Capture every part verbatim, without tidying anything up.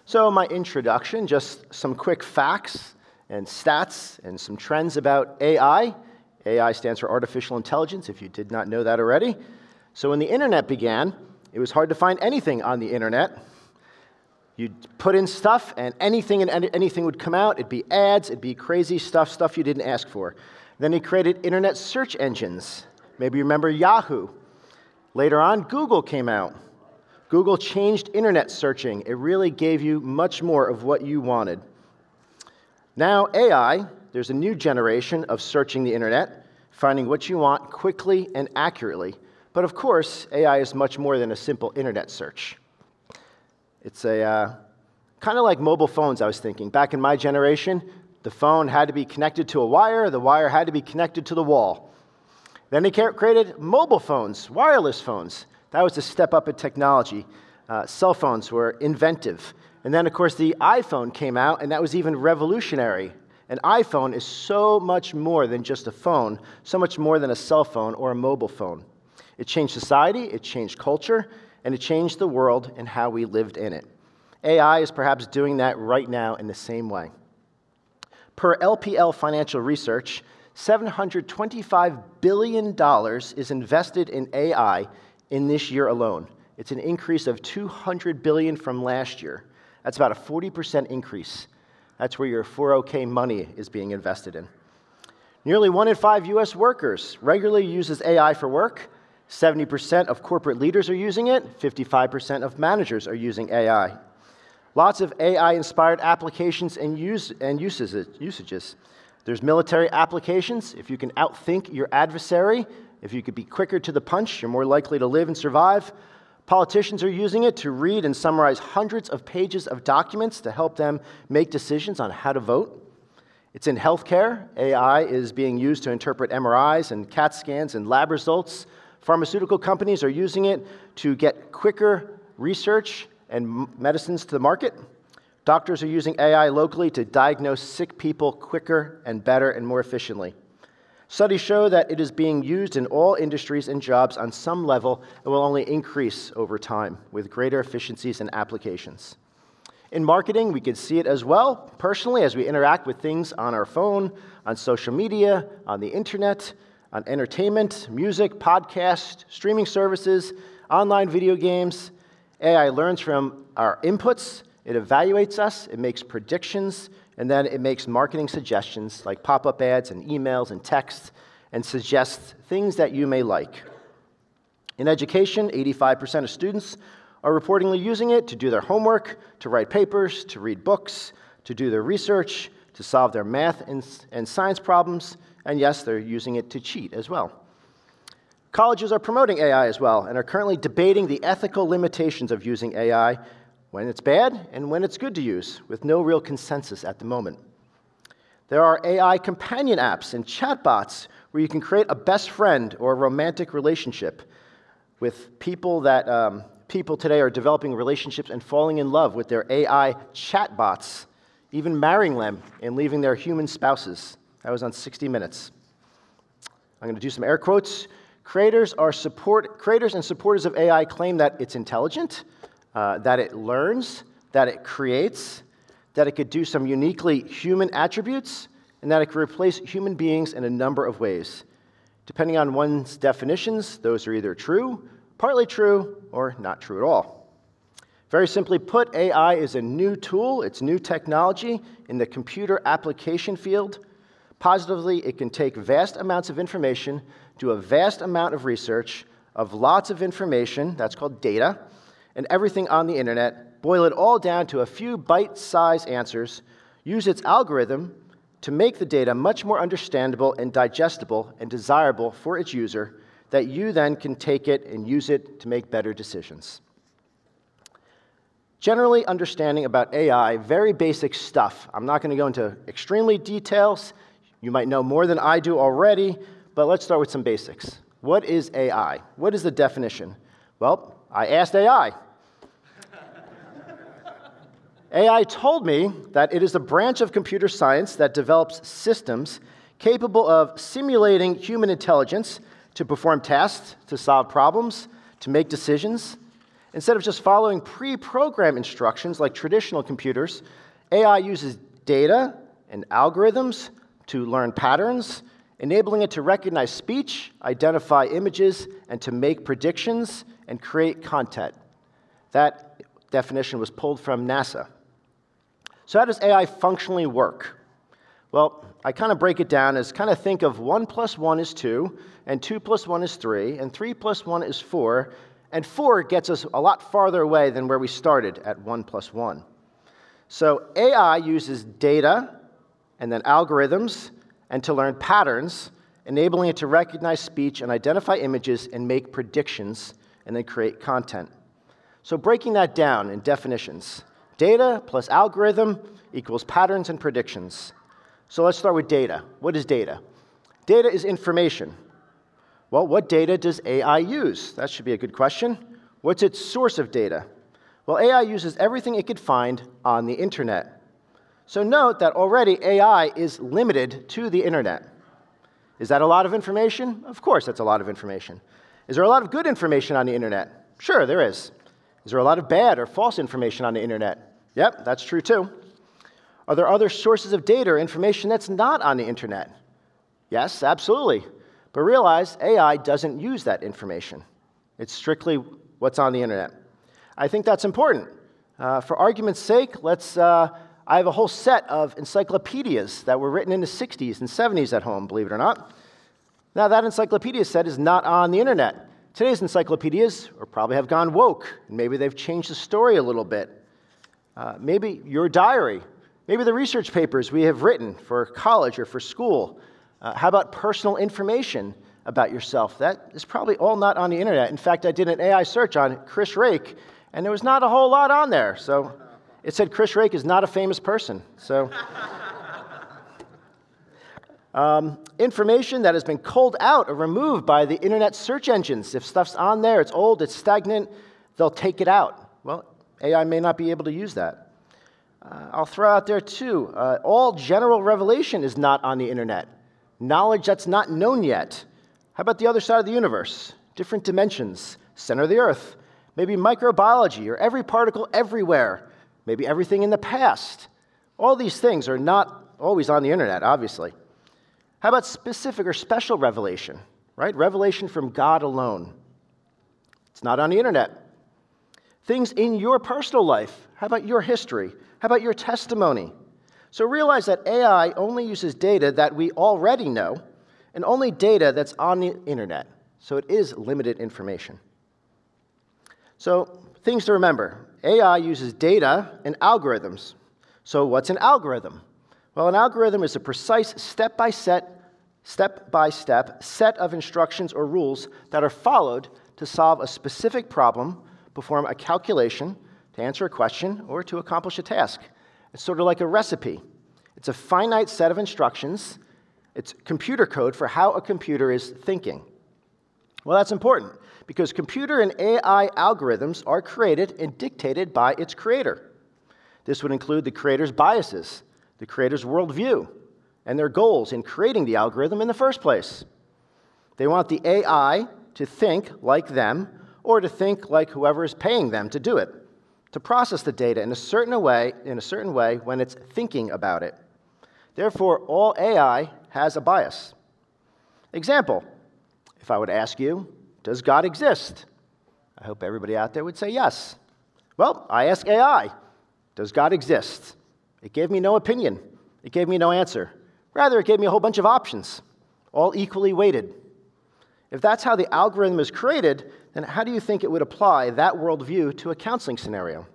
So my introduction, just some quick facts and stats and some trends about A I. A I stands for artificial intelligence, if you did not know that already. So when the internet began, it was hard to find anything on the internet. You'd put in stuff, and anything and anything would come out. It'd be ads, it'd be crazy stuff, stuff you didn't ask for. Then he created internet search engines. Maybe you remember Yahoo. Later on, Google came out. Google changed internet searching. It really gave you much more of what you wanted. Now, A I, there's a new generation of searching the internet, finding what you want quickly and accurately. But of course, A I is much more than a simple internet search. It's a uh, kind of like mobile phones, I was thinking. Back in my generation, the phone had to be connected to a wire, the wire had to be connected to the wall. Then they created mobile phones, wireless phones. That was a step up in technology. Uh, cell phones were inventive. And then, of course, the iPhone came out, and that was even revolutionary. An iPhone is so much more than just a phone, so much more than a cell phone or a mobile phone. It changed society, it changed culture, and it changed the world and how we lived in it. A I is perhaps doing that right now in the same way. Per L P L Financial Research, seven hundred twenty-five billion dollars is invested in A I in this year alone. It's an increase of two hundred billion dollars from last year. That's about a forty percent increase. That's where your four oh K money is being invested in. Nearly one in five U S workers regularly uses A I for work. seventy percent of corporate leaders are using it. fifty-five percent of managers are using A I. Lots of A I-inspired applications and, use, and uses, usages. There's military applications. If you can outthink your adversary, if you could be quicker to the punch, you're more likely to live and survive. Politicians are using it to read and summarize hundreds of pages of documents to help them make decisions on how to vote. It's in healthcare. A I is being used to interpret M R Is and CAT scans and lab results. Pharmaceutical companies are using it to get quicker research and medicines to the market. Doctors are using A I locally to diagnose sick people quicker and better and more efficiently. Studies show that it is being used in all industries and jobs on some level and will only increase over time with greater efficiencies and applications. In marketing, we can see it as well, personally, as we interact with things on our phone, on social media, on the internet, on entertainment, music, podcasts, streaming services, online video games. A I learns from our inputs, it evaluates us, it makes predictions, and then it makes marketing suggestions like pop-up ads and emails and texts and suggests things that you may like. In education, eighty-five percent of students are reportedly using it to do their homework, to write papers, to read books, to do their research, to solve their math and, and science problems, and yes, they're using it to cheat as well. Colleges are promoting A I as well and are currently debating the ethical limitations of using A I, when it's bad and when it's good to use, with no real consensus at the moment. There are A I companion apps and chatbots where you can create a best friend or a romantic relationship with people that um, people today are developing relationships and falling in love with their A I chatbots, even marrying them and leaving their human spouses. That was on sixty minutes. I'm going to do some air quotes. Creators are support, creators and supporters of A I claim that it's intelligent, uh, that it learns, that it creates, that it could do some uniquely human attributes, and that it could replace human beings in a number of ways. Depending on one's definitions, those are either true, partly true, or not true at all. Very simply put, A I is a new tool, it's new technology in the computer application field. Positively, it can take vast amounts of information, do a vast amount of research of lots of information, that's called data, and everything on the internet, boil it all down to a few bite-sized answers, use its algorithm to make the data much more understandable and digestible and desirable for its user, that you then can take it and use it to make better decisions. Generally understanding about A I, very basic stuff. I'm not going to go into extremely details. You might know more than I do already, but let's start with some basics. What is A I? What is the definition? Well, I asked A I. A I told me that it is a branch of computer science that develops systems capable of simulating human intelligence to perform tasks, to solve problems, to make decisions. Instead of just following pre-programmed instructions like traditional computers, A I uses data and algorithms to learn patterns, enabling it to recognize speech, identify images, and to make predictions and create content. That definition was pulled from NASA. So how does A I functionally work? Well, I kind of break it down as kind of think of one plus one is two, and two plus one is three, and three plus one is four, and four gets us a lot farther away than where we started at one plus one. So A I uses data and then algorithms and to learn patterns, enabling it to recognize speech and identify images and make predictions and then create content. So breaking that down in definitions, data plus algorithm equals patterns and predictions. So let's start with data. What is data? Data is information. Well, what data does A I use? That should be a good question. What's its source of data? Well, A I uses everything it could find on the internet. So note that already A I is limited to the internet. Is that a lot of information? Of course, that's a lot of information. Is there a lot of good information on the internet? Sure, there is. Is there a lot of bad or false information on the internet? Yep, that's true too. Are there other sources of data or information that's not on the internet? Yes, absolutely. But realize A I doesn't use that information. It's strictly what's on the internet. I think that's important. Uh, for argument's sake, let's, uh, I have a whole set of encyclopedias that were written in the sixties and seventies at home, believe it or not. Now, that encyclopedia set is not on the internet. Today's encyclopedias or probably have gone woke, and maybe they've changed the story a little bit. Uh, maybe your diary, maybe the research papers we have written for college or for school. Uh, how about personal information about yourself? That is probably all not on the internet. In fact, I did an A I search on Chris Rake, and there was not a whole lot on there. So it said Chris Rake is not a famous person. So um, information that has been culled out or removed by the internet search engines. If stuff's on there, it's old, it's stagnant, they'll take it out. Well, A I may not be able to use that. Uh, I'll throw out there too, uh, all general revelation is not on the internet. Knowledge that's not known yet. How about the other side of the universe? Different dimensions, center of the earth, maybe microbiology or every particle everywhere, maybe everything in the past. All these things are not always on the internet, obviously. How about specific or special revelation, right? Revelation from God alone. It's not on the internet. Things in your personal life. How about your history? How about your testimony? So realize that A I only uses data that we already know and only data that's on the internet. So it is limited information. So things to remember. A I uses data and algorithms. So what's an algorithm? Well, an algorithm is a precise step-by-step, step-by-step set of instructions or rules that are followed to solve a specific problem, perform a calculation, to answer a question, or to accomplish a task. It's sort of like a recipe. It's a finite set of instructions. It's computer code for how a computer is thinking. Well, that's important because computer and A I algorithms are created and dictated by its creator. This would include the creator's biases, the creator's worldview, and their goals in creating the algorithm in the first place. They want the A I to think like them or to think like whoever is paying them to do it, to process the data in a certain way, in a certain way when it's thinking about it. Therefore, all A I has a bias. Example, if I would ask you, does God exist? I hope everybody out there would say yes. Well, I ask A I, does God exist? It gave me no opinion. It gave me no answer. Rather, it gave me a whole bunch of options, all equally weighted. If that's how the algorithm is created, then how do you think it would apply that worldview to a counseling scenario?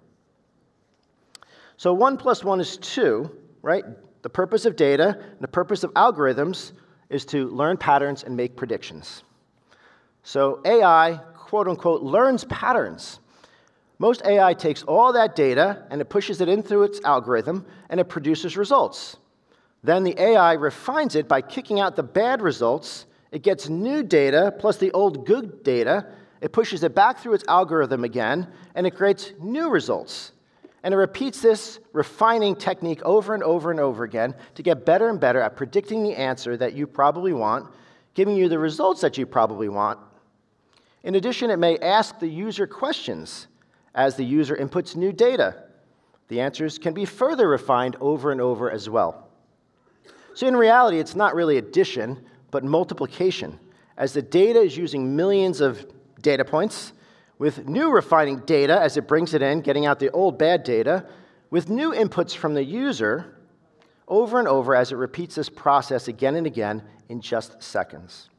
So one plus one is two, right? The purpose of data and the purpose of algorithms is to learn patterns and make predictions. So A I, quote unquote, learns patterns. Most A I takes all that data and it pushes it in through its algorithm and it produces results. Then the A I refines it by kicking out the bad results. It gets new data plus the old good data. It pushes it back through its algorithm again and it creates new results. And it repeats this refining technique over and over and over again to get better and better at predicting the answer that you probably want, giving you the results that you probably want. In addition, it may ask the user questions. as the user inputs new data. The answers can be further refined over and over as well. So in reality, it's not really addition, but multiplication, as the data is using millions of data points, with new refining data as it brings it in, getting out the old bad data, with new inputs from the user over and over as it repeats this process again and again in just seconds.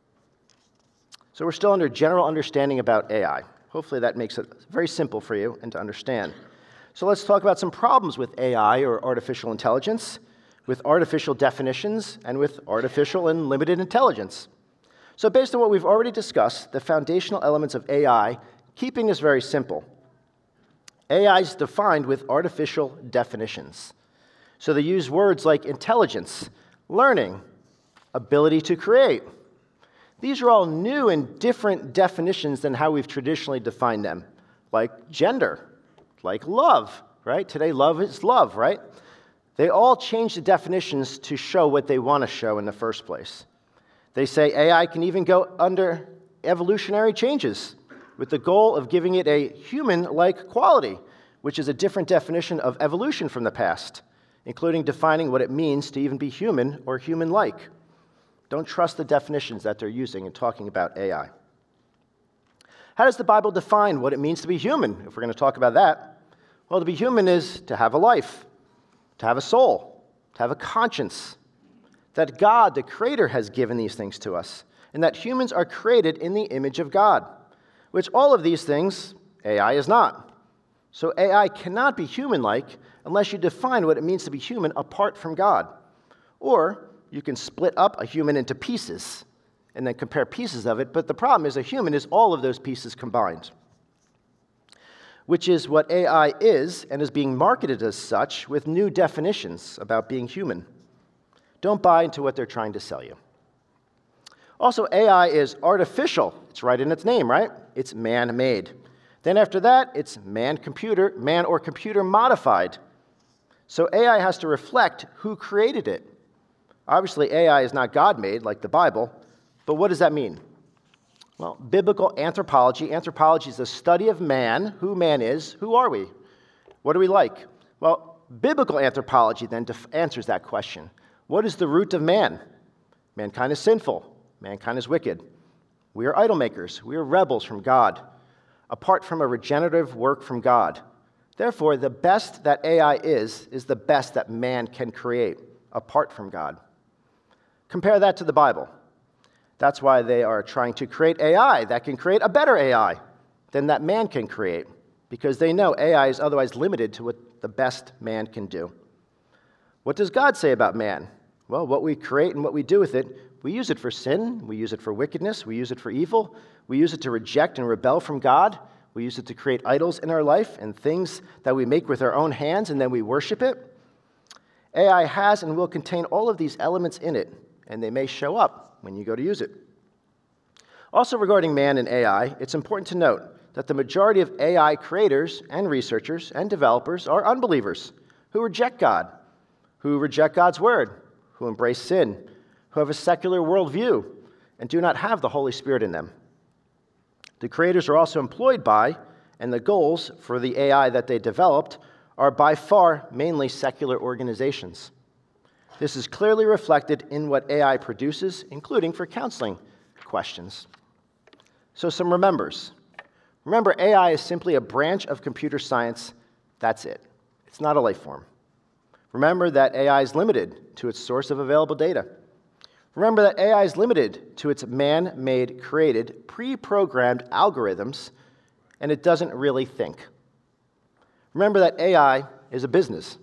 So we're still under general understanding about A I. Hopefully that makes it very simple for you and to understand. So let's talk about some problems with A I, or artificial intelligence, with artificial definitions, and with artificial and limited intelligence. So based on what we've already discussed, the foundational elements of A I, keeping this very simple. A I is defined with artificial definitions. So they use words like intelligence, learning, ability to create. These are all new and different definitions than how we've traditionally defined them, like gender, like love, right? Today, love is love, right? They all change the definitions to show what they want to show in the first place. They say A I can even go under evolutionary changes with the goal of giving it a human-like quality, which is a different definition of evolution from the past, including defining what it means to even be human or human-like. Don't trust the definitions that they're using in talking about A I. How does the Bible define what it means to be human, if we're going to talk about that? Well, to be human is to have a life, to have a soul, to have a conscience, that God, the Creator, has given these things to us, and that humans are created in the image of God, which all of these things, A I is not. So A I cannot be human-like unless you define what it means to be human apart from God. Or you can split up a human into pieces and then compare pieces of it, but the problem is a human is all of those pieces combined, which is what A I is and is being marketed as such with new definitions about being human. Don't buy into what they're trying to sell you. Also, A I is artificial. It's right in its name, right? It's man-made. Then after that, it's man-computer, man or computer modified. So A I has to reflect who created it. Obviously, A I is not God-made like the Bible, but what does that mean? Well, biblical anthropology. Anthropology is the study of man, who man is, who are we? What are we like? Well, biblical anthropology then def- answers that question. What is the root of man? Mankind is sinful. Mankind is wicked. We are idol makers. We are rebels from God, apart from a regenerative work from God. Therefore, the best that A I is, is the best that man can create, apart from God. Compare that to the Bible. That's why they are trying to create A I that can create a better A I than that man can create, because they know A I is otherwise limited to what the best man can do. What does God say about man? Well, what we create and what we do with it, we use it for sin, we use it for wickedness, we use it for evil, we use it to reject and rebel from God, we use it to create idols in our life and things that we make with our own hands and then we worship it. A I has and will contain all of these elements in it, and they may show up when you go to use it. Also regarding man and A I, it's important to note that the majority of A I creators and researchers and developers are unbelievers who reject God, who reject God's word, who embrace sin, who have a secular worldview, and do not have the Holy Spirit in them. The creators are also employed by, and the goals for the A I that they developed are by far mainly secular organizations. This is clearly reflected in what A I produces, including for counseling questions. So some remembers. Remember, A I is simply a branch of computer science. That's it. It's not a life form. Remember that A I is limited to its source of available data. Remember that A I is limited to its man-made, created, pre-programmed algorithms, and it doesn't really think. Remember that A I is a business.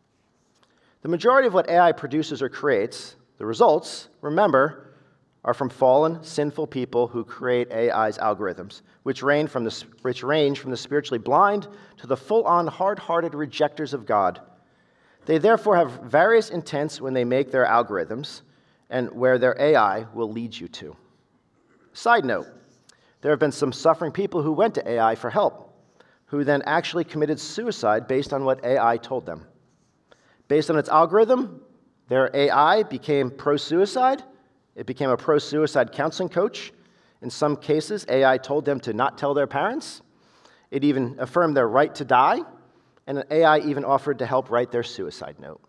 The majority of what A I produces or creates, the results, remember, are from fallen, sinful people who create A I's algorithms, which range from the, which range from the spiritually blind to the full-on hard-hearted rejectors of God. They therefore have various intents when they make their algorithms and where their A I will lead you to. Side note, there have been some suffering people who went to A I for help, who then actually committed suicide based on what A I told them. Based on its algorithm, their A I became pro-suicide. It became a pro-suicide counseling coach. In some cases, A I told them to not tell their parents. It even affirmed their right to die, and an A I even offered to help write their suicide note.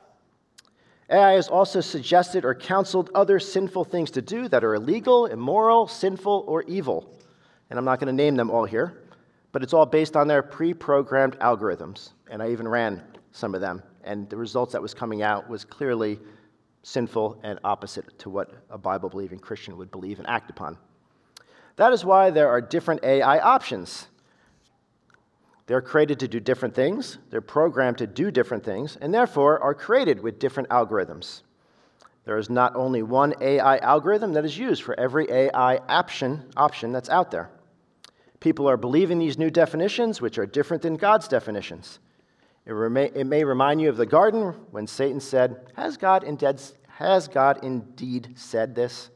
A I has also suggested or counseled other sinful things to do that are illegal, immoral, sinful, or evil. And I'm not going to name them all here, but it's all based on their pre-programmed algorithms. And I even ran some of them, and the results that was coming out was clearly sinful and opposite to what a Bible-believing Christian would believe and act upon. That is why there are different A I options. They're created to do different things, they're programmed to do different things, and therefore are created with different algorithms. There is not only one A I algorithm that is used for every A I option, option that's out there. People are believing these new definitions, which are different than God's definitions. It, rema- it may remind you of the garden when Satan said, has God, indeed, has God indeed said this?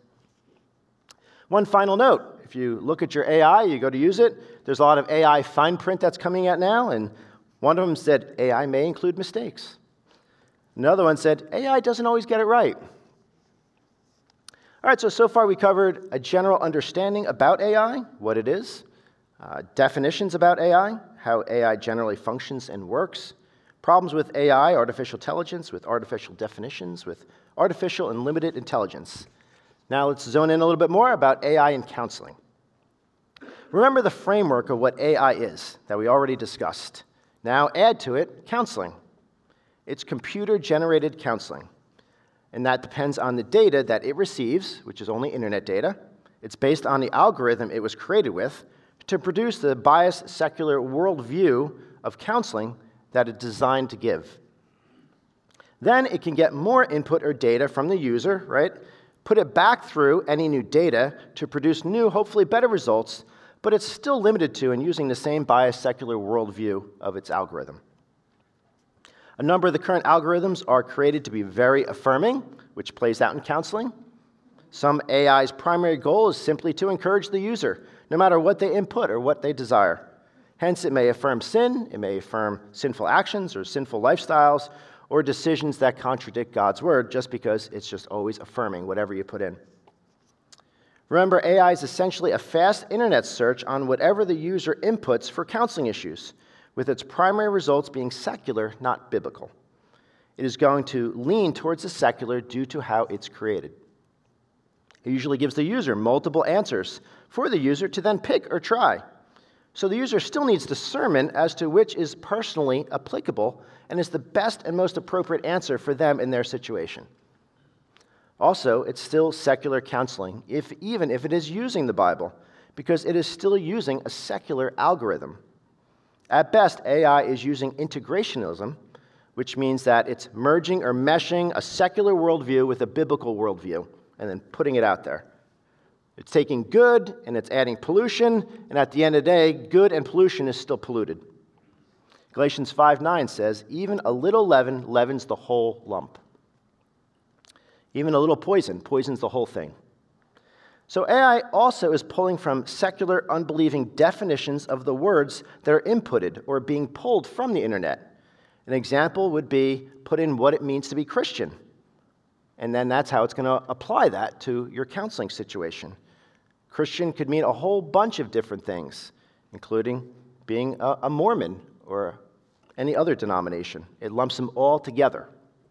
One final note, if you look at your A I, you go to use it, there's a lot of A I fine print that's coming out now, and one of them said, A I may include mistakes. Another one said, A I doesn't always get it right. All right, so so far we covered a general understanding about A I, what it is, uh, definitions about A I, how A I generally functions and works, problems with A I, artificial intelligence, with artificial definitions, with artificial and limited intelligence. Now let's zone in a little bit more about A I and counseling. Remember the framework of what A I is that we already discussed. Now add to it counseling. It's computer-generated counseling, and that depends on the data that it receives, which is only internet data. It's based on the algorithm it was created with to produce the biased secular worldview of counseling that it's designed to give. Then it can get more input or data from the user, right? Put it back through any new data to produce new, hopefully better results, but it's still limited to and using the same biased secular worldview of its algorithm. A number of the current algorithms are created to be very affirming, which plays out in counseling. Some A I's primary goal is simply to encourage the user, no matter what they input or what they desire. Hence, it may affirm sin, it may affirm sinful actions or sinful lifestyles, or decisions that contradict God's word just because it's just always affirming whatever you put in. Remember, A I is essentially a fast internet search on whatever the user inputs for counseling issues, with its primary results being secular, not biblical. It is going to lean towards the secular due to how it's created. It usually gives the user multiple answers for the user to then pick or try. So the user still needs discernment as to which is personally applicable and is the best and most appropriate answer for them in their situation. Also, it's still secular counseling, if, even if it is using the Bible, because it is still using a secular algorithm. At best, A I is using integrationism, which means that it's merging or meshing a secular worldview with a biblical worldview and then putting it out there. It's taking good and it's adding pollution, and at the end of the day, good and pollution is still polluted. Galatians five nine says, even a little leaven leavens the whole lump. Even a little poison poisons the whole thing. So A I also is pulling from secular, unbelieving definitions of the words that are inputted or being pulled from the internet. An example would be put in what it means to be Christian. And then that's how it's going to apply that to your counseling situation. Christian could mean a whole bunch of different things, including being a, a Mormon or any other denomination. It lumps them all together.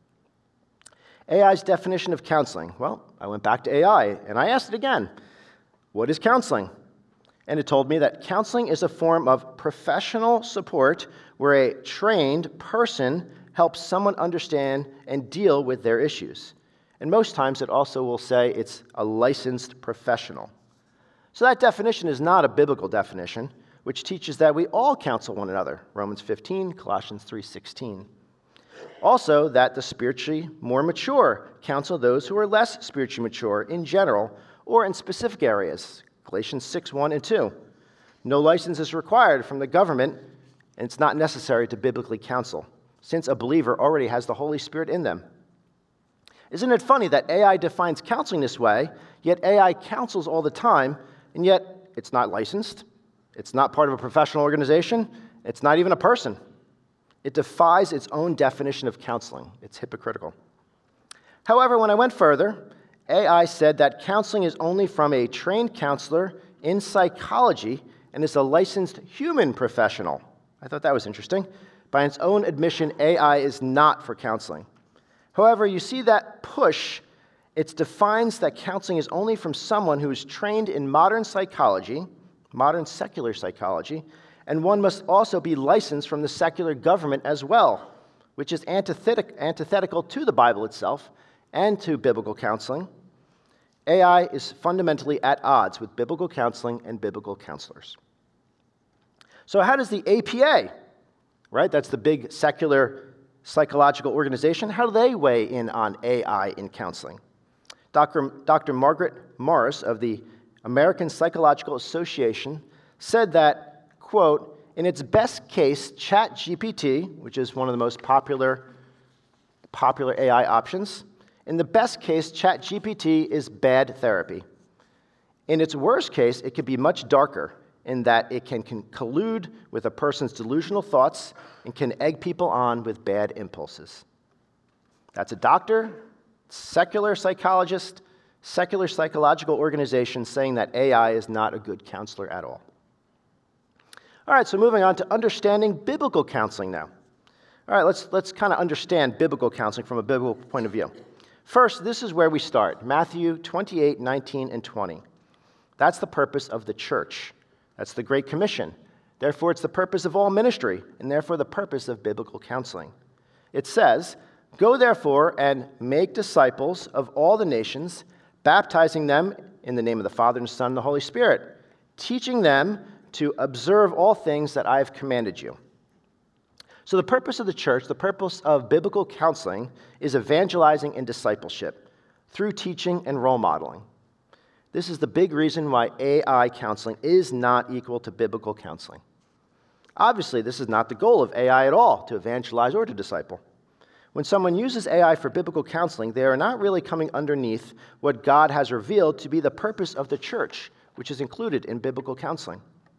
A I's definition of counseling. Well, I went back to A I and I asked it again, what is counseling? And it told me that counseling is a form of professional support where a trained person helps someone understand and deal with their issues. And most times it also will say it's a licensed professional. So that definition is not a biblical definition, which teaches that we all counsel one another, Romans fifteen, Colossians three sixteen. Also, that the spiritually more mature counsel those who are less spiritually mature in general or in specific areas, Galatians six one and two. No license is required from the government, and it's not necessary to biblically counsel, since a believer already has the Holy Spirit in them. Isn't it funny that A I defines counseling this way, yet A I counsels all the time, and yet it's not licensed, it's not part of a professional organization, it's not even a person. It defies its own definition of counseling. It's hypocritical. However, when I went further, A I said that counseling is only from a trained counselor in psychology and is a licensed human professional. I thought that was interesting. By its own admission, A I is not for counseling. However, you see that push, it defines that counseling is only from someone who is trained in modern psychology, modern secular psychology, and one must also be licensed from the secular government as well, which is antithetic, antithetical to the Bible itself and to biblical counseling. A I is fundamentally at odds with biblical counseling and biblical counselors. So how does the A P A, right, that's the big secular psychological organization, how do they weigh in on A I in counseling? Doctor Doctor Margaret Morris of the American Psychological Association said that, quote, in its best case, ChatGPT, which is one of the most popular, popular A I options, in the best case, ChatGPT is bad therapy. In its worst case, it can be much darker in that it can, can collude with a person's delusional thoughts and can egg people on with bad impulses. That's a doctor, secular psychologist, secular psychological organization saying that A I is not a good counselor at all. All right, so moving on to understanding biblical counseling now. All right, let's, let's kind of understand biblical counseling from a biblical point of view. First, this is where we start, Matthew twenty-eight, nineteen, and twenty. That's the purpose of the church. That's the Great Commission. Therefore, it's the purpose of all ministry, and therefore the purpose of biblical counseling. It says, "Go therefore and make disciples of all the nations, baptizing them in the name of the Father and Son and the Holy Spirit, teaching them to observe all things that I have commanded you." So the purpose of the church, the purpose of biblical counseling, is evangelizing and discipleship through teaching and role modeling. This is the big reason why A I counseling is not equal to biblical counseling. Obviously, this is not the goal of A I at all, to evangelize or to disciple. When someone uses A I for biblical counseling, they are not really coming underneath what God has revealed to be the purpose of the church, which is included in biblical counseling.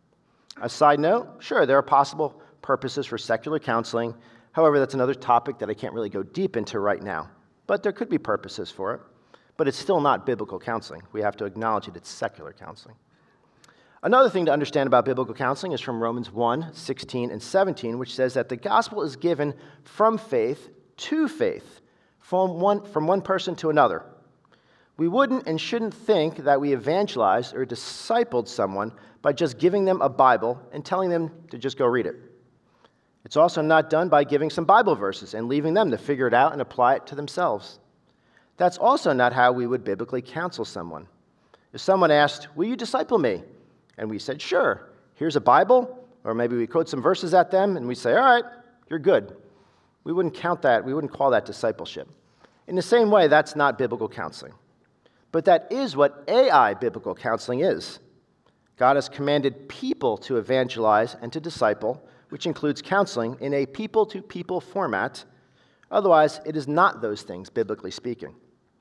A side note, sure, there are possible purposes for secular counseling. However, that's another topic that I can't really go deep into right now. But there could be purposes for it. But it's still not biblical counseling. We have to acknowledge that it's secular counseling. Another thing to understand about biblical counseling is from Romans one, sixteen, and seventeen, which says that the gospel is given from faith to faith, from one, from one person to another. We wouldn't and shouldn't think that we evangelized or discipled someone by just giving them a Bible and telling them to just go read it. It's also not done by giving some Bible verses and leaving them to figure it out and apply it to themselves. That's also not how we would biblically counsel someone. If someone asked, "Will you disciple me?" and we said, "Sure, here's a Bible," or maybe we quote some verses at them and we say, "All right, you're good." We wouldn't count that, we wouldn't call that discipleship. In the same way, that's not biblical counseling. But that is what A I biblical counseling is. God has commanded people to evangelize and to disciple, which includes counseling in a people-to-people format. Otherwise, it is not those things, biblically speaking.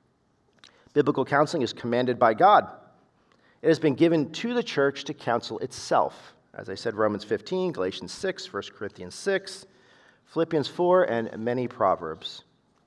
Biblical counseling is commanded by God. It has been given to the church to counsel itself. As I said, Romans fifteen, Galatians six, First Corinthians six, Philippians four, and many Proverbs.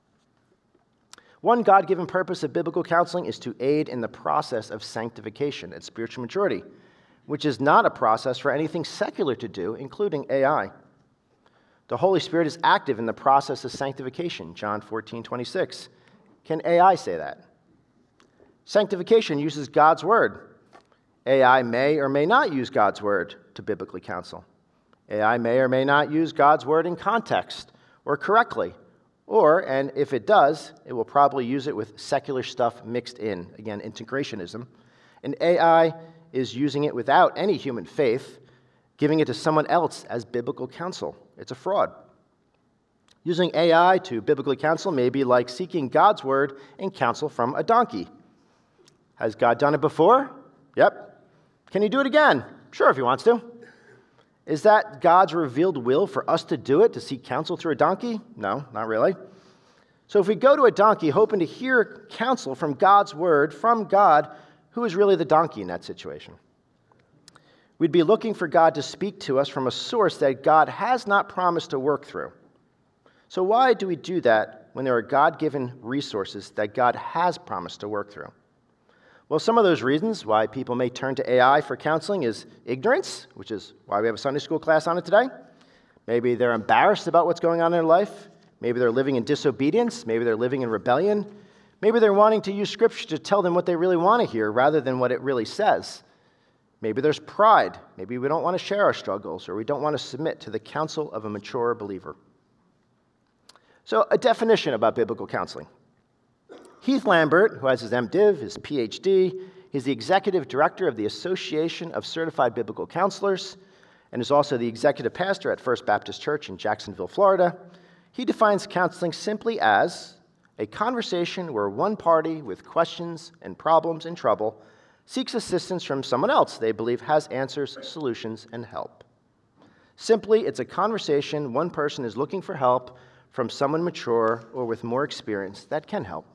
One God-given purpose of biblical counseling is to aid in the process of sanctification and spiritual maturity, which is not a process for anything secular to do, including A I. The Holy Spirit is active in the process of sanctification, John fourteen, twenty-six. Can A I say that? Sanctification uses God's word. A I may or may not use God's word to biblically counsel. A I may or may not use God's word in context or correctly. Or, and if it does, it will probably use it with secular stuff mixed in. Again, integrationism. And A I is using it without any human faith, giving it to someone else as biblical counsel. It's a fraud. Using A I to biblically counsel may be like seeking God's word and counsel from a donkey. Has God done it before? Yep. Can he do it again? Sure, if he wants to. Is that God's revealed will for us to do it, to seek counsel through a donkey? No, not really. So if we go to a donkey hoping to hear counsel from God's word, from God, who is really the donkey in that situation? We'd be looking for God to speak to us from a source that God has not promised to work through. So why do we do that when there are God-given resources that God has promised to work through? Well, some of those reasons why people may turn to A I for counseling is ignorance, which is why we have a Sunday school class on it today. Maybe they're embarrassed about what's going on in their life. Maybe they're living in disobedience. Maybe they're living in rebellion. Maybe they're wanting to use Scripture to tell them what they really want to hear rather than what it really says. Maybe there's pride. Maybe we don't want to share our struggles, or we don't want to submit to the counsel of a mature believer. So, a definition about biblical counseling. Heath Lambert, who has his MDiv, his P H D, he's the executive director of the Association of Certified Biblical Counselors, and is also the executive pastor at First Baptist Church in Jacksonville, Florida. He defines counseling simply as a conversation where one party with questions and problems and trouble seeks assistance from someone else they believe has answers, solutions, and help. Simply, it's a conversation one person is looking for help from someone mature or with more experience that can help.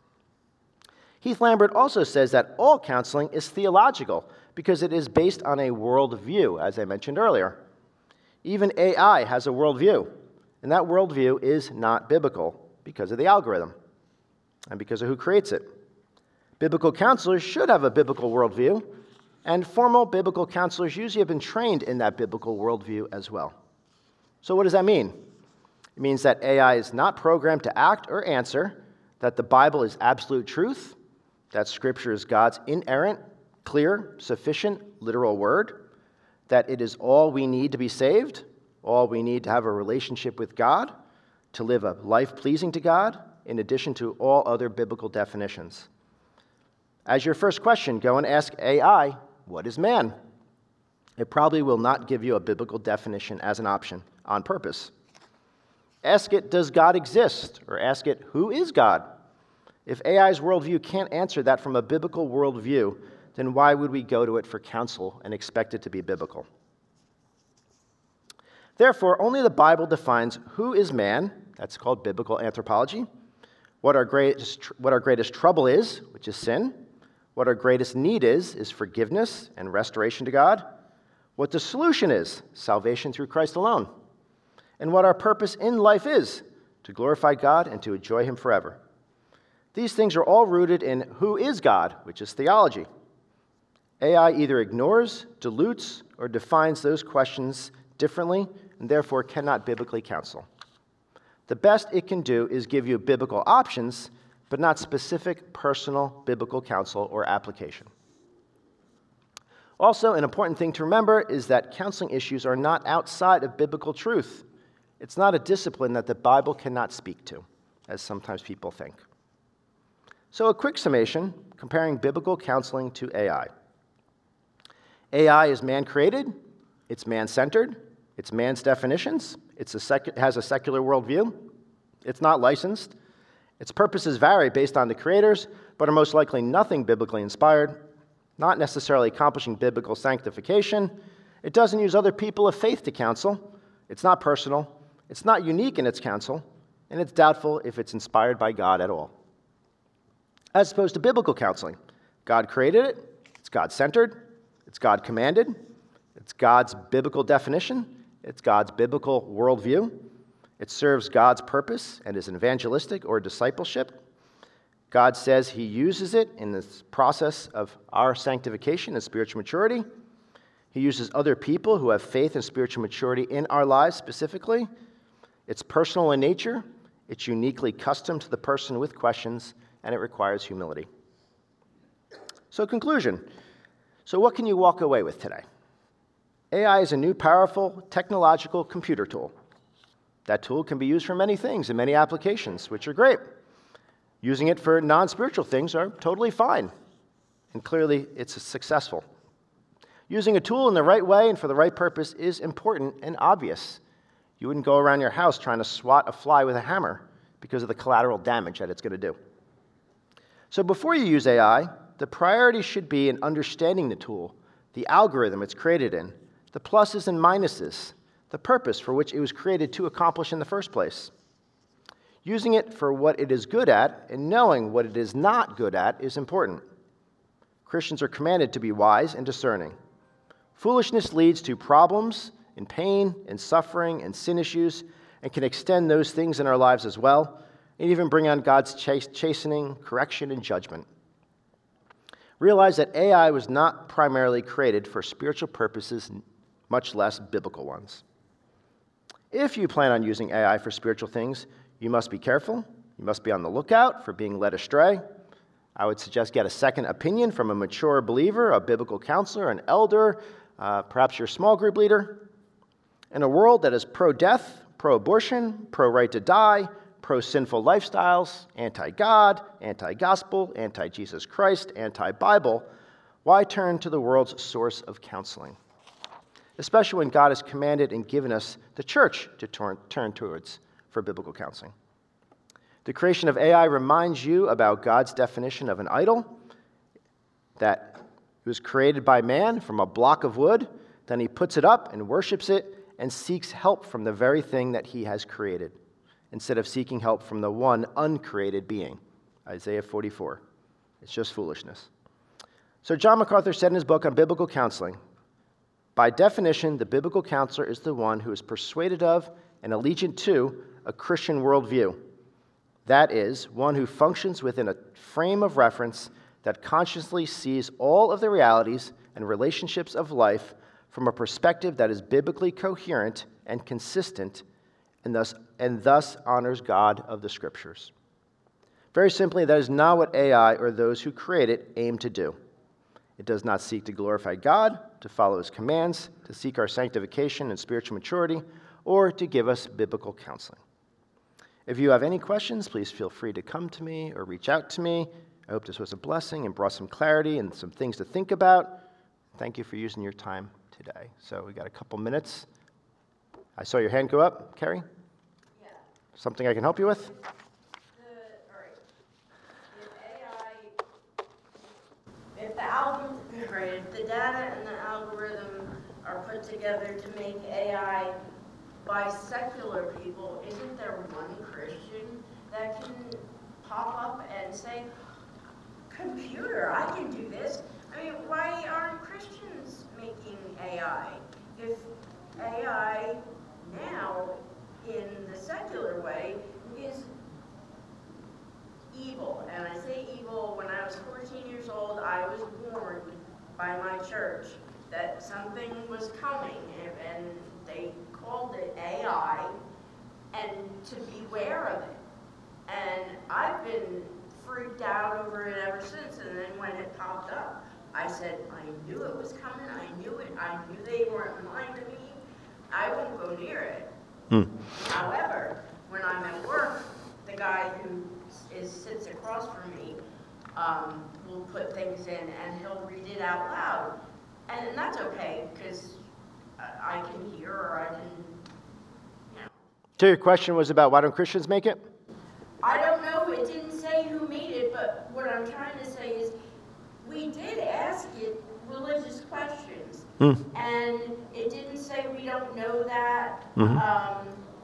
Heath Lambert also says that all counseling is theological because it is based on a worldview, as I mentioned earlier. Even A I has a worldview, and that worldview is not biblical because of the algorithm and because of who creates it. Biblical counselors should have a biblical worldview, and formal biblical counselors usually have been trained in that biblical worldview as well. So what does that mean? It means that A I is not programmed to act or answer, that the Bible is absolute truth, that Scripture is God's inerrant, clear, sufficient, literal word, that it is all we need to be saved, all we need to have a relationship with God, to live a life pleasing to God, in addition to all other biblical definitions. As your first question, go and ask A I, what is man? It probably will not give you a biblical definition as an option on purpose. Ask it, does God exist? Or ask it, who is God? If A I's worldview can't answer that from a biblical worldview, then why would we go to it for counsel and expect it to be biblical? Therefore, only the Bible defines who is man, that's called biblical anthropology, what our greatest, what our greatest trouble is, which is sin, what our greatest need is, is forgiveness and restoration to God, what the solution is, salvation through Christ alone, and what our purpose in life is, to glorify God and to enjoy Him forever. These things are all rooted in who is God, which is theology. A I either ignores, dilutes, or defines those questions differently, and therefore cannot biblically counsel. The best it can do is give you biblical options, but not specific personal biblical counsel or application. Also, an important thing to remember is that counseling issues are not outside of biblical truth. It's not a discipline that the Bible cannot speak to, as sometimes people think. So a quick summation, comparing biblical counseling to A I. A I is man-created, it's man-centered, it's man's definitions, it's a sec- has a secular worldview, it's not licensed, its purposes vary based on the creators, but are most likely nothing biblically inspired, not necessarily accomplishing biblical sanctification, it doesn't use other people of faith to counsel, it's not personal, it's not unique in its counsel, and it's doubtful if it's inspired by God at all. As opposed to biblical counseling, God created it, it's God-centered, it's God-commanded, it's God's biblical definition, it's God's biblical worldview, it serves God's purpose and is evangelistic or discipleship. God says He uses it in this process of our sanctification and spiritual maturity. He uses other people who have faith and spiritual maturity in our lives specifically. It's personal in nature, it's uniquely custom to the person with questions, and it requires humility. So, conclusion. So what can you walk away with today? A I is a new, powerful, technological computer tool. That tool can be used for many things and many applications, which are great. Using it for non-spiritual things are totally fine, and clearly it's successful. Using a tool in the right way and for the right purpose is important and obvious. You wouldn't go around your house trying to swat a fly with a hammer because of the collateral damage that it's going to do. So before you use A I, the priority should be in understanding the tool, the algorithm it's created in, the pluses and minuses, the purpose for which it was created to accomplish in the first place. Using it for what it is good at and knowing what it is not good at is important. Christians are commanded to be wise and discerning. Foolishness leads to problems and pain and suffering and sin issues and can extend those things in our lives as well and even bring on God's chastening, correction, and judgment. realize that A I was not primarily created for spiritual purposes, much less biblical ones. If you plan on using A I for spiritual things, you must be careful. You must be on the lookout for being led astray. I would suggest get a second opinion from a mature believer, a biblical counselor, an elder, uh, perhaps your small group leader. In a world that is pro-death, pro-abortion, pro-right to die, pro-sinful lifestyles, anti-God, anti-gospel, anti-Jesus Christ, anti-Bible, why turn to the world's source of counseling? Especially when God has commanded and given us the church to turn, turn towards for biblical counseling. The creation of A I reminds you about God's definition of an idol, that it was created by man from a block of wood, then he puts it up and worships it and seeks help from the very thing that he has created, instead of seeking help from the one uncreated being. Isaiah forty-four. It's just foolishness. So John MacArthur said in his book on biblical counseling, by definition, the biblical counselor is the one who is persuaded of and allegiant to a Christian worldview. That is, one who functions within a frame of reference that consciously sees all of the realities and relationships of life from a perspective that is biblically coherent and consistent, and thus, and thus honors God of the Scriptures. Very simply, that is not what A I or those who create it aim to do. It does not seek to glorify God, to follow His commands, to seek our sanctification and spiritual maturity, or to give us biblical counseling. If you have any questions, please feel free to come to me or reach out to me. I hope this was a blessing and brought some clarity and some things to think about. Thank you for using your time today. So we got a couple minutes. I saw your hand go up, Carrie. Yeah. Something I can help you with? The, all right. If A I, if the algorithm, right, if the data and the algorithm are put together to make A I by secular people, isn't there one Christian that can pop up and say, computer, I can do this? I mean, why aren't Christians making A I? If A I now, in the secular way, is evil. And I say evil, when I was fourteen years old, I was warned by my church that something was coming, and they called it A I, and to beware of it. And I've been freaked out over it ever since, and then when it popped up, I said, I knew it was coming, I knew it, I knew they weren't lying to me, I won't go near it. Hmm. However, when I'm at work, the guy who is, sits across from me um, will put things in and he'll read it out loud. And, and that's okay, because I, I can hear or I can, you know. So your question was about why don't Christians make it? I don't know, it didn't say who made it, but what I'm trying to say is we did ask it religious questions. Mm. And it didn't say we don't know that. Mm-hmm. Um,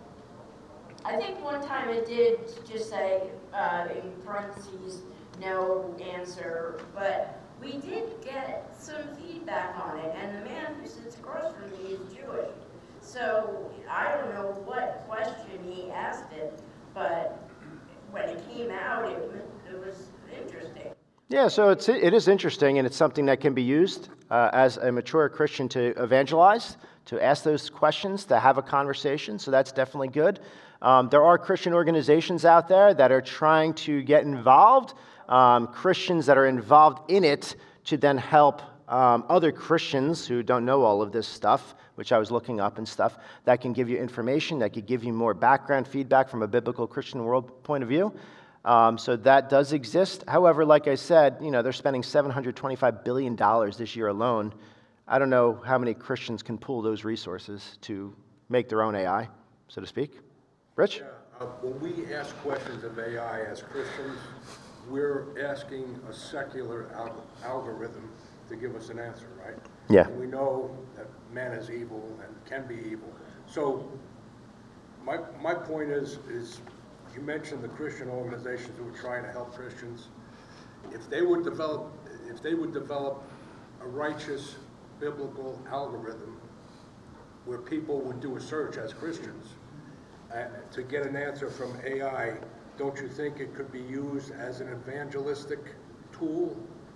I think one time it did just say, uh, in parentheses, no answer, but we did get some feedback on it, and the man who sits across from me is Jewish. So I don't know what question he asked it, but when it came out, it, it was interesting. Yeah, so it's, it is interesting, and it's something that can be used uh, as a mature Christian to evangelize, to ask those questions, to have a conversation, so that's definitely good. Um, there are Christian organizations out there that are trying to get involved, um, Christians that are involved in it to then help um, other Christians who don't know all of this stuff, which I was looking up and stuff, that can give you information, that could give you more background feedback from a biblical Christian world point of view. Um, so that does exist. However, like I said, you know, they're spending seven hundred twenty-five billion dollars this year alone. I don't know how many Christians can pool those resources to make their own A I, so to speak. Rich? Yeah, uh, when we ask questions of A I as Christians, we're asking a secular al- algorithm to give us an answer, right? Yeah. And we know that man is evil and can be evil. So my my point is is you mentioned the Christian organizations who are trying to help Christians. If they would develop, if they would develop a righteous biblical algorithm where people would do a search as Christians uh, to get an answer from A I, don't you think it could be used as an evangelistic tool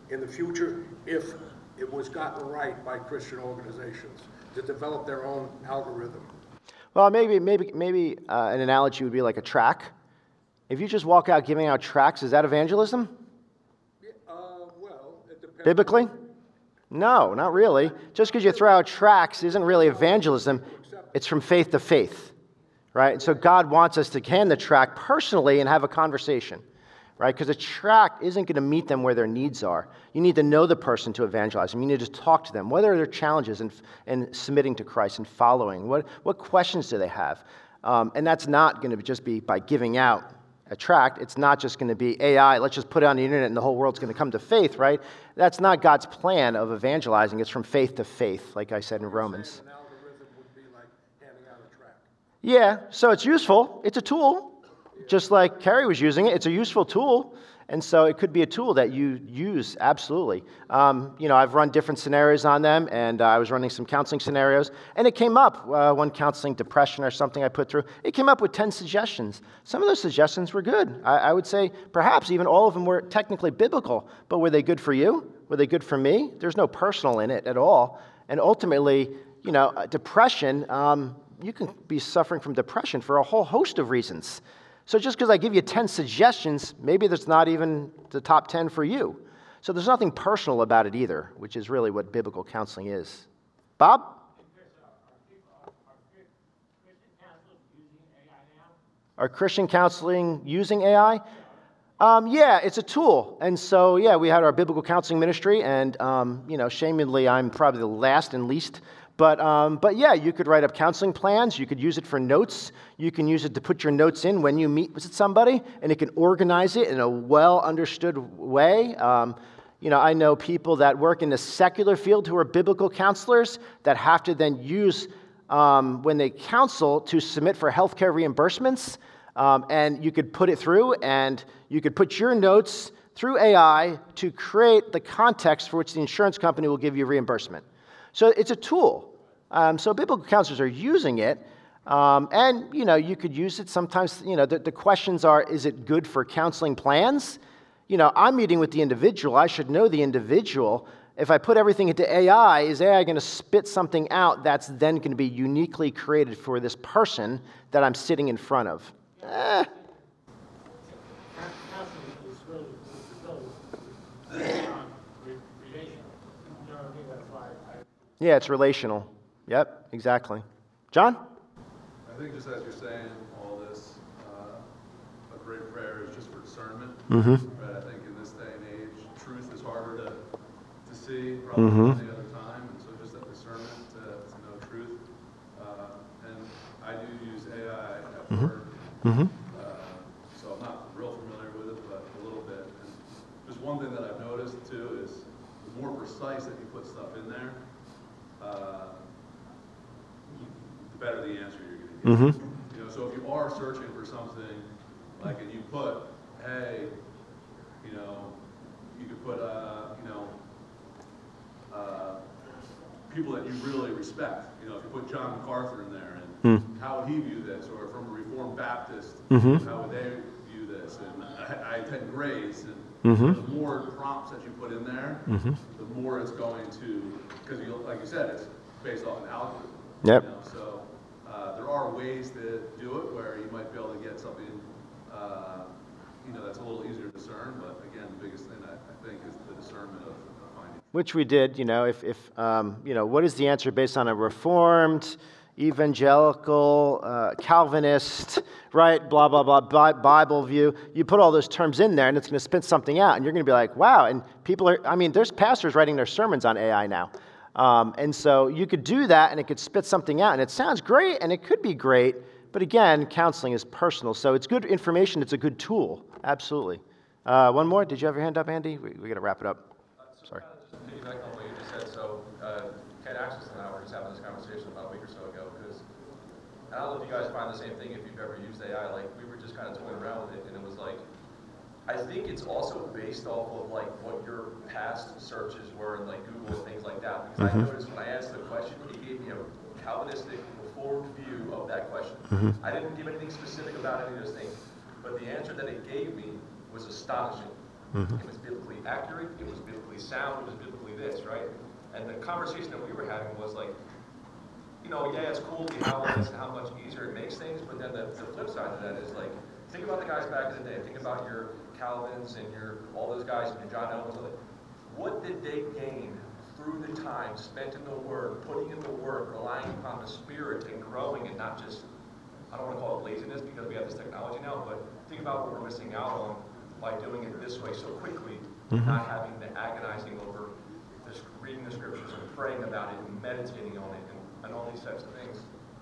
in the future if it was gotten right by Christian organizations to develop their own algorithm? Well, maybe maybe maybe uh, an analogy would be like a track. If you just walk out giving out tracts, is that evangelism? Yeah, uh, well, it depends. Biblically? No, not really. Just because you throw out tracts isn't really evangelism. It's from faith to faith, right? And so God wants us to hand the tract personally and have a conversation, right? Because a tract isn't going to meet them where their needs are. You need to know the person to evangelize them. You need to talk to them. What are their challenges in, in submitting to Christ and following? What, what questions do they have? Um, and that's not going to just be by giving out a tract. It's not just going to be A I, let's just put it on the internet and the whole world's going to come to faith, right? That's not God's plan of evangelizing. It's from faith to faith, like I said in Romans. An algorithm would be like handing out a tract. Yeah, so it's useful. It's a tool. Just like Carrie was using it, it's a useful tool. And so it could be a tool that you use, absolutely. Um, you know, I've run different scenarios on them, and uh, I was running some counseling scenarios, and it came up, uh, one counseling depression or something I put through, it came up with ten suggestions. Some of those suggestions were good. I, I would say perhaps even all of them were technically biblical, but were they good for you? Were they good for me? There's no personal in it at all. And ultimately, you know, depression, um, you can be suffering from depression for a whole host of reasons. So just because I give you ten suggestions, maybe that's not even the top ten for you. So there's nothing personal about it either, which is really what biblical counseling is. Bob? Are Christian counseling using A I? Um, yeah, it's a tool. And so, yeah, we had our biblical counseling ministry, and, um, you know, shamedly, I'm probably the last and least. But, um, but yeah, you could write up counseling plans. You could use it for notes. You can use it to put your notes in when you meet with somebody, and it can organize it in a well-understood way. Um, you know, I know people that work in the secular field who are biblical counselors that have to then use, um, when they counsel, to submit for healthcare reimbursements. Um, and you could put it through, and you could put your notes through A I to create the context for which the insurance company will give you reimbursement. So it's a tool. Um, so biblical counselors are using it, um, and you know you could use it sometimes. You know the, the questions are: is it good for counseling plans? You know, I'm meeting with the individual. I should know the individual. If I put everything into A I, is A I going to spit something out that's then going to be uniquely created for this person that I'm sitting in front of? Eh. Yeah, it's relational. Yep, exactly. John? I think just as you're saying all this, uh, a great prayer is just for discernment. Mm-hmm. Right? I think in this day and age, truth is harder to, to see probably Mm-hmm. than any other time. And so just that discernment to, to know truth. Uh, and I do use A I at Mm-hmm. work. Mm-hmm. Uh, so I'm not real familiar with it, but a little bit. And just one thing that I've noticed too is the more precise that you put stuff in there, uh, the better the answer you're going to get. Mm-hmm. You know, so if you are searching for something, like, and you put, hey, you know, you could put, uh, you know, uh, people that you really respect. You know, if you put John MacArthur in there, and Mm. how would he view this, or from a Reformed Baptist, Mhm. how would they view this? And I, I attend Grace, and Mhm. the more prompts that you put in there, Mhm. the more it's going to, because you, like you said, it's based off an algorithm. Yep. You know, so uh, there are ways to do it where you might be able to get something, uh, you know, that's a little easier to discern. But again, the biggest thing I, I think is the discernment of, of finding. Which we did, you know, if, if um, you know, what is the answer based on a Reformed, evangelical, uh, Calvinist, right, blah, blah, blah, Bi- Bible view. You put all those terms in there, and it's going to spit something out, and you're going to be like, wow. And people are, I mean, there's pastors writing their sermons on A I now. Um, and so you could do that, and it could spit something out, and it sounds great, and it could be great, but again, counseling is personal. So it's good information. It's a good tool. Absolutely. Uh, one more. Did you have your hand up, Andy? We, we got to wrap it up. Sorry. Piggyback on what you just said, so uh, Ken Axis and I were just having this conversation about a week or so ago, because I don't know if you guys find the same thing if you've ever used A I. Like, we were just kind of toying around with it, and it was like, I think it's also based off of like what your past searches were in like Google and things like that. Because Mm-hmm. I noticed when I asked the question, it gave me a Calvinistic, Reformed view of that question. Mm-hmm. I didn't give anything specific about any of those things, but the answer that it gave me was astonishing. Mm-hmm. It was biblically accurate, it was biblically sound, it was biblically this, right? And the conversation that we were having was like, you know, yeah, it's cool to be how it's how much easier it makes things, but then the, the flip side of that is like, think about the guys back in the day. Think about your Calvins and your all those guys and your John Owens. Like, what did they gain through the time spent in the Word, putting in the work, relying upon the Spirit and growing, and not just, I don't want to call it laziness because we have this technology now, but think about what we're missing out on by doing it this way so quickly, mm-hmm. not having the agonizing over this, reading the Scriptures and praying about it and meditating on it and and all these types of things.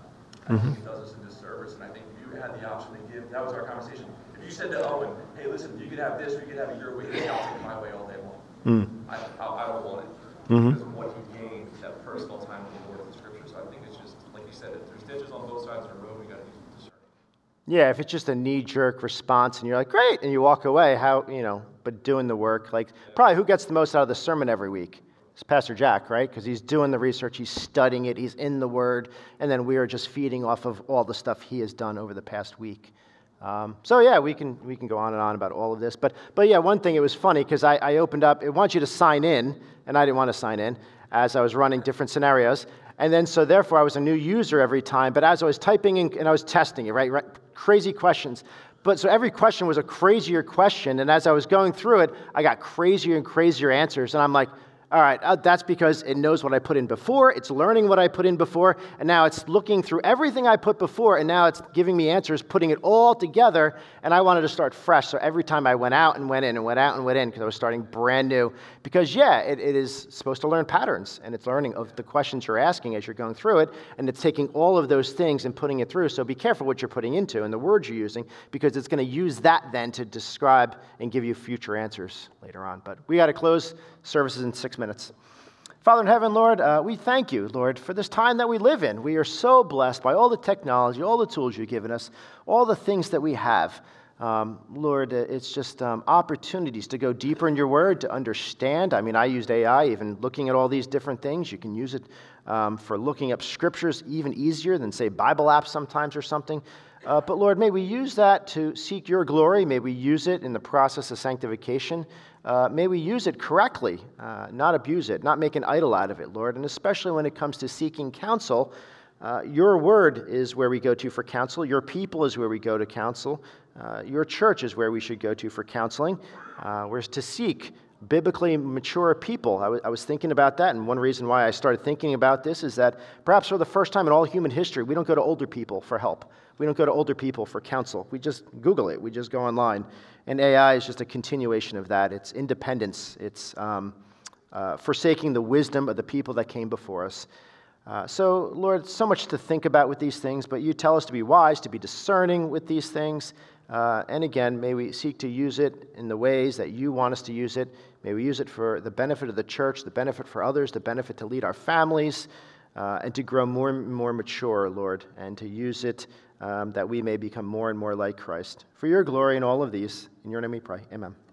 I mm-hmm. think it does us a disservice, and I think if you had the option to give, that was our conversation. If you said to Owen, hey, listen, you could have this or you could have it your way, I'll take it my way all day long. Mm. I, I, I don't want it. Mm-hmm. Because of what he gained, that personal time with the Lord of the Scripture. So I think it's just, like you said, if there's ditches on both sides of the road, we got to use discernment. Yeah, if it's just a knee-jerk response and you're like, great, and you walk away, how, you know, but doing the work, like, yeah. probably who gets the most out of the sermon every week? It's Pastor Jack, right? Because he's doing the research, he's studying it, he's in the Word, and then we are just feeding off of all the stuff he has done over the past week. Um, so yeah, we can we can go on and on about all of this, but but yeah, one thing, it was funny because I, I opened up. It wants you to sign in, and I didn't want to sign in as I was running different scenarios, and then so therefore I was a new user every time. But as I was typing in, and I was testing it, right, right, crazy questions. But so every question was a crazier question, and as I was going through it, I got crazier and crazier answers, and I'm like, all right, uh, that's because it knows what I put in before, it's learning what I put in before, and now it's looking through everything I put before, and now it's giving me answers, putting it all together, and I wanted to start fresh. So every time I went out and went in and went out and went in, because I was starting brand new, because yeah, it, it is supposed to learn patterns, and it's learning of the questions you're asking as you're going through it, and it's taking all of those things and putting it through. So be careful what you're putting into and the words you're using, because it's going to use that then to describe and give you future answers later on. But we got to close services in six minutes. Father in heaven, Lord, uh, we thank you, Lord, for this time that we live in. We are so blessed by all the technology, all the tools you've given us, all the things that we have. Um, Lord, it's just um, opportunities to go deeper in your word, to understand. I mean, I used A I, even looking at all these different things. You can use it um, for looking up scriptures even easier than, say, Bible apps sometimes or something. Uh, but Lord, may we use that to seek your glory. May we use it in the process of sanctification. Uh, may we use it correctly, uh, not abuse it, not make an idol out of it, Lord. And especially when it comes to seeking counsel, uh, your word is where we go to for counsel. Your people is where we go to counsel. Uh, your church is where we should go to for counseling. Uh, we're to seek biblically mature people. I, w- I was thinking about that, and one reason why I started thinking about this is that perhaps for the first time in all human history, we don't go to older people for help. We don't go to older people for counsel. We just Google it. We just go online. And A I is just a continuation of that. It's independence. It's um, uh, forsaking the wisdom of the people that came before us. Uh, so, Lord, so much to think about with these things, but you tell us to be wise, to be discerning with these things. Uh, and again, may we seek to use it in the ways that you want us to use it. May we use it for the benefit of the church, the benefit for others, the benefit to lead our families, uh, and to grow more and more mature, Lord, and to use it um, that we may become more and more like Christ. For your glory in all of these, in your name we pray. Amen.